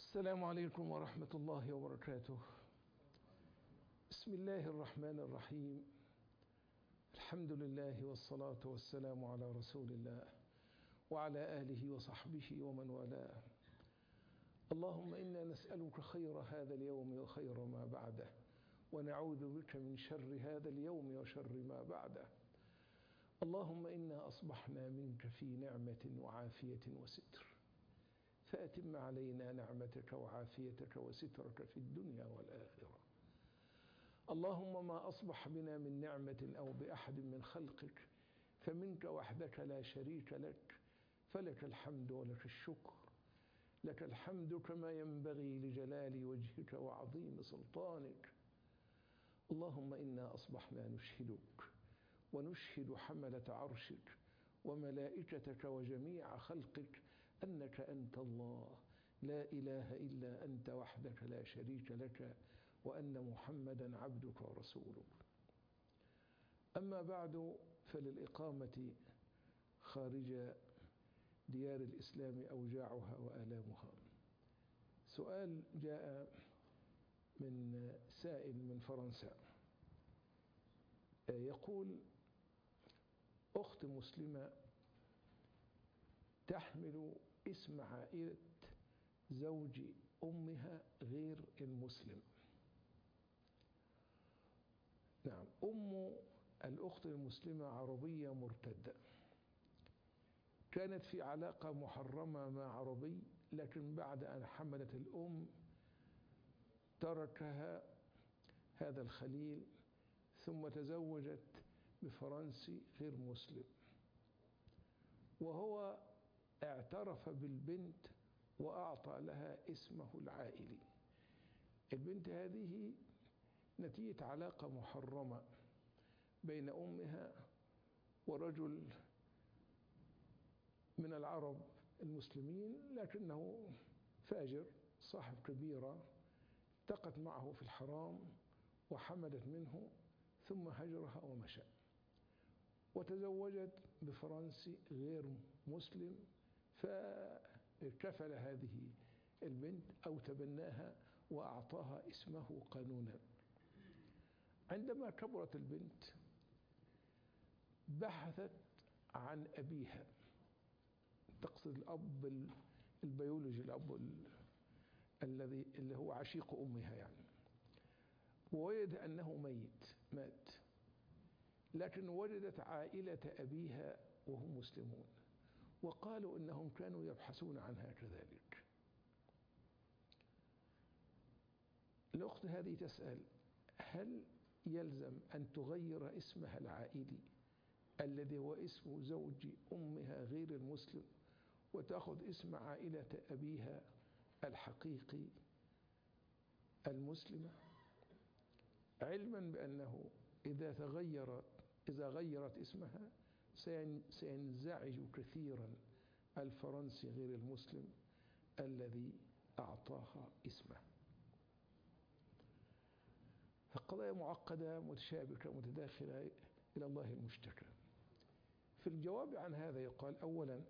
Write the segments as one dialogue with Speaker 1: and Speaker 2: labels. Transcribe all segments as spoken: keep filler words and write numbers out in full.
Speaker 1: السلام عليكم ورحمة الله وبركاته. بسم الله الرحمن الرحيم. الحمد لله والصلاة والسلام على رسول الله وعلى آله وصحبه ومن والاه. اللهم إنا نسألك خير هذا اليوم وخير ما بعده، ونعوذ بك من شر هذا اليوم وشر ما بعده. اللهم إنا أصبحنا منك في نعمة وعافية وستر، فأتم علينا نعمتك وعافيتك وسترك في الدنيا والآخرة. اللهم ما أصبح بنا من نعمة أو بأحد من خلقك فمنك وحدك لا شريك لك، فلك الحمد ولك الشكر. لك الحمد كما ينبغي لجلال وجهك وعظيم سلطانك. اللهم إنا أصبحنا نشهدك ونشهد حملة عرشك وملائكتك وجميع خلقك أنك أنت الله لا إله إلا أنت وحدك لا شريك لك، وأن محمدا عبدك ورسولك. أما بعد، فللإقامة خارج ديار الإسلام أوجاعها وآلامها. سؤال جاء من سائل من فرنسا يقول: أخت مسلمة تحمل اسم عائلة زوج أمها غير المسلم. نعم، أم الأخت المسلمة عربية مرتدة، كانت في علاقة محرمة مع عربي، لكن بعد أن حملت الأم تركها هذا الخليل ثم تزوجت بفرنسي غير مسلم، وهو اعترف بالبنت وأعطى لها اسمه العائلي. البنت هذه نتيجة علاقة محرمة بين أمها ورجل من العرب المسلمين، لكنه فاجر صاحب كبيرة، التقت معه في الحرام وحملت منه ثم هجرها ومشى، وتزوجت بفرنسي غير مسلم، فكفل هذه البنت أو تبناها وأعطاها اسمه قانونا. عندما كبرت البنت بحثت عن أبيها، تقصد الأب البيولوجي، الأب الذي اللي هو عشيق أمها يعني، ووجد أنه ميت مات، لكن وجدت عائلة أبيها وهم مسلمون، وقالوا إنهم كانوا يبحثون عنها كذلك. الأخت هذه تسأل: هل يلزم أن تغير اسمها العائلي الذي هو اسم زوج أمها غير المسلم وتأخذ اسم عائلة أبيها الحقيقي المسلمة، علما بأنه إذا تغيرت إذا غيرت اسمها سينزعج كثيرا الفرنسي غير المسلم الذي أعطاها اسمه. فالقضايا معقدة متشابكة متداخلة، إلى الله المشتكى. في الجواب عن هذا يقال: أولا،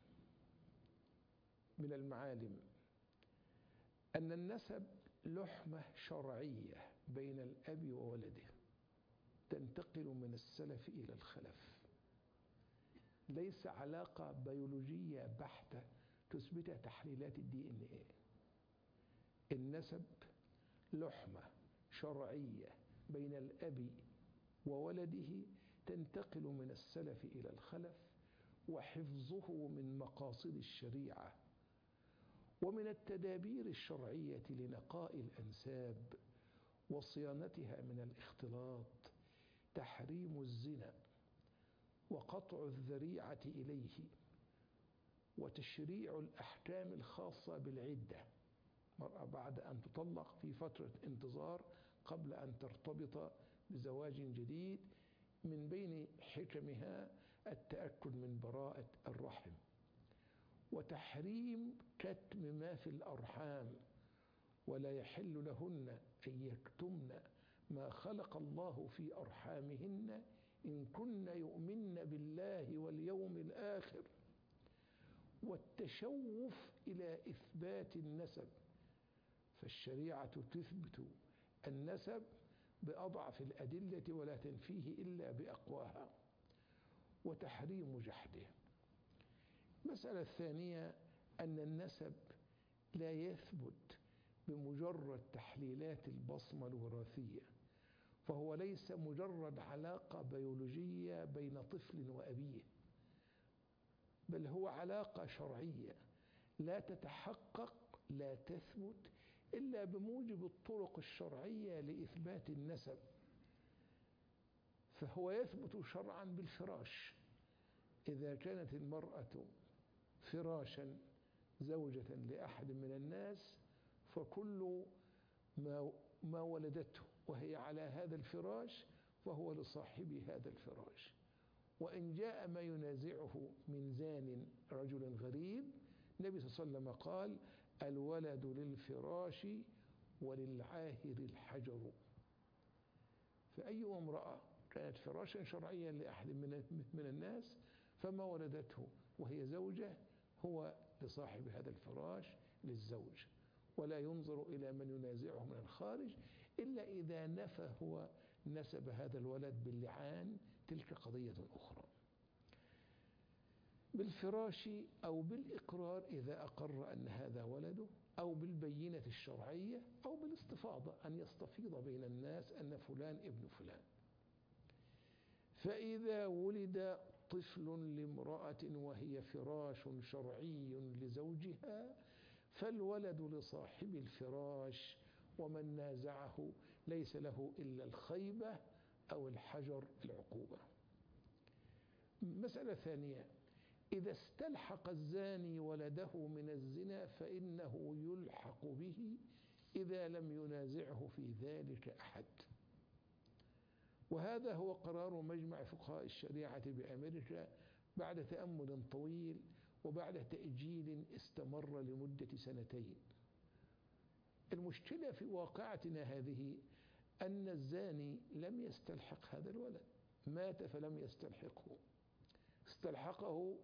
Speaker 1: من المعالم أن النسب لحمة شرعية بين الأب وولده تنتقل من السلف إلى الخلف، ليس علاقة بيولوجية بحتة تثبتها تحليلات الدي ان ايه. النسب لحمة شرعية بين الأب وولده تنتقل من السلف إلى الخلف، وحفظه من مقاصد الشريعة ومن التدابير الشرعية لنقاء الأنساب وصيانتها من الاختلاط تحريم الزنا وقطع الذريعة إليه وتشريع الأحكام الخاصة بالعدة، مرأة بعد أن تطلق في فترة انتظار قبل أن ترتبط بزواج جديد، من بين حكمها التأكد من براءة الرحم، وتحريم كتم ما في الأرحام، ولا يحل لهن أن يكتمن ما خلق الله في أرحامهن إن كن يؤمن بالله واليوم الآخر، والتشوف إلى إثبات النسب فالشريعة تثبت النسب بأضعف الأدلة ولا تنفيه إلا بأقواها، وتحريم جحده. المسألة الثانية أن النسب لا يثبت بمجرد تحليلات البصمة الوراثية، فهو ليس مجرد علاقة بيولوجية بين طفل وأبيه، بل هو علاقة شرعية لا تتحقق، لا تثبت إلا بموجب الطرق الشرعية لإثبات النسب. فهو يثبت شرعا بالفراش، إذا كانت المرأة فراشا زوجة لأحد من الناس فكل ما ما ولدته وهي على هذا الفراش فهو لصاحب هذا الفراش. وإن جاء ما ينازعه من زان رجل غريب، النبي صلى الله عليه وسلم قال: الولد للفراش وللعاهر الحجر. فأي امرأة كانت فراشا شرعيا لأحد من الناس فما ولدته وهي زوجة هو لصاحب هذا الفراش للزوج، ولا ينظر إلى من ينازعه من الخارج إلا إذا نفى هو نسب هذا الولد باللعان، تلك قضية أخرى. بالفراش أو بالإقرار إذا أقر أن هذا ولده، أو بالبينة الشرعية، أو بالاستفاضة أن يستفيض بين الناس أن فلان ابن فلان. فإذا ولد طفل لامرأة وهي فراش شرعي لزوجها فالولد لصاحب الفراش، ومن نازعه ليس له إلا الخيبة أو الحجر العقوبة. مسألة ثانية: إذا استلحق الزاني ولده من الزنا فإنه يلحق به إذا لم ينازعه في ذلك أحد. وهذا هو قرار مجمع فقهاء الشريعة بأمريكا بعد تأمل طويل وبعد تأجيل استمر لمدة سنتين. المشكلة في واقعتنا هذه أن الزاني لم يستلحق هذا الولد، مات فلم يستلحقه، استلحقه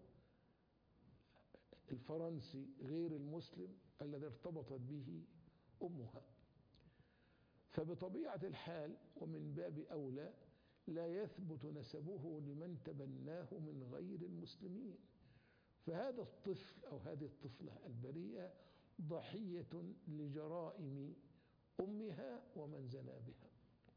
Speaker 1: الفرنسي غير المسلم الذي ارتبطت به أمها. فبطبيعة الحال ومن باب أولى لا يثبت نسبه لمن تبناه من غير المسلمين. فهذا الطفل أو هذه الطفلة البريئة ضحية لجرائم أمها ومن زنى بها.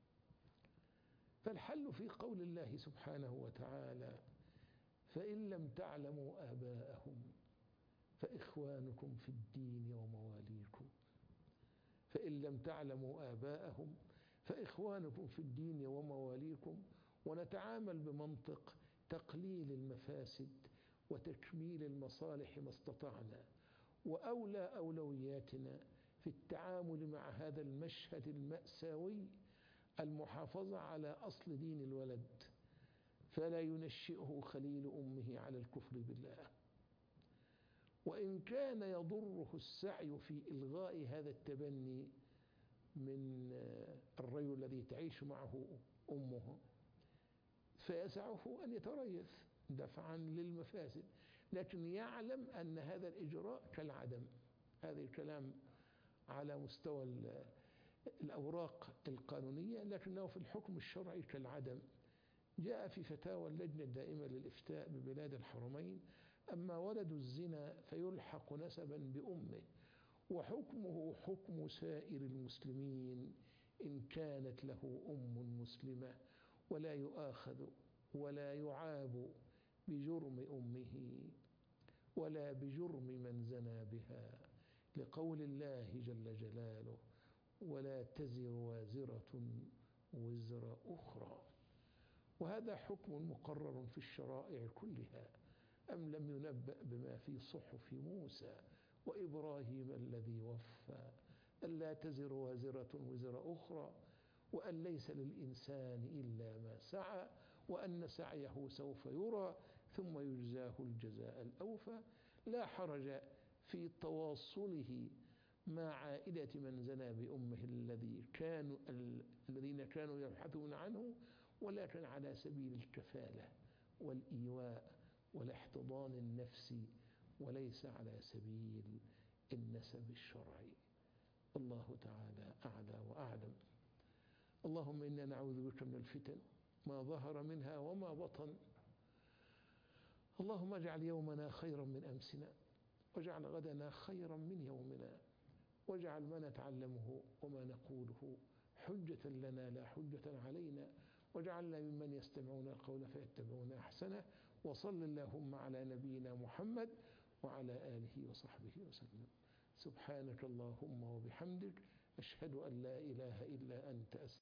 Speaker 1: فالحل في قول الله سبحانه وتعالى: فإن لم تعلموا آباءهم فإخوانكم في الدين ومواليكم. فإن لم تعلموا آباءهم فإخوانكم في الدين ومواليكم. ونتعامل بمنطق تقليل المفاسد وتكميل المصالح ما استطعنا، وأولى أولوياتنا في التعامل مع هذا المشهد المأساوي المحافظة على أصل دين الولد، فلا ينشئه خليل أمه على الكفر بالله. وإن كان يضره السعي في إلغاء هذا التبني من الرجل الذي تعيش معه أمه فيسعه أن يتريث دفعا للمفاسد، لكن يعلم أن هذا الإجراء كالعدم. هذا الكلام على مستوى الأوراق القانونية، لكنه في الحكم الشرعي كالعدم. جاء في فتاوى اللجنة الدائمة للإفتاء ببلاد الحرمين: أما ولد الزنا فيلحق نسبا بأمه، وحكمه حكم سائر المسلمين إن كانت له أم مسلمة، ولا يؤاخذ ولا يعاب بجرم أمه ولا بجرم من زنى بها، لقول الله جل جلاله: ولا تزر وازرة وزر أخرى. وهذا حكم مقرر في الشرائع كلها. أم لم ينبأ بما في صحف موسى وإبراهيم الذي وفى ألا تزر وازرة وزر أخرى، وأن ليس للإنسان إلا ما سعى، وأن سعيه سوف يرى ثم يجزاه الجزاء الأوفى. لا حرج في تواصله مع عائلة من زنى بأمه الذي كانوا الذين كانوا يبحثون عنه، ولكن على سبيل الكفالة والإيواء والاحتضان النفسي، وليس على سبيل النسب الشرعي. الله تعالى أعلى وأعلم. اللهم إنا نعوذ بك من الفتن ما ظهر منها وما بطن. اللهم اجعل يومنا خيرا من أمسنا، واجعل غدنا خيرا من يومنا، واجعل ما نتعلمه وما نقوله حجة لنا لا حجة علينا، واجعلنا ممن يستمعون القول فيتبعون أحسنه. وصل اللهم على نبينا محمد وعلى آله وصحبه وسلم. سبحانك اللهم وبحمدك، أشهد أن لا إله إلا أنت.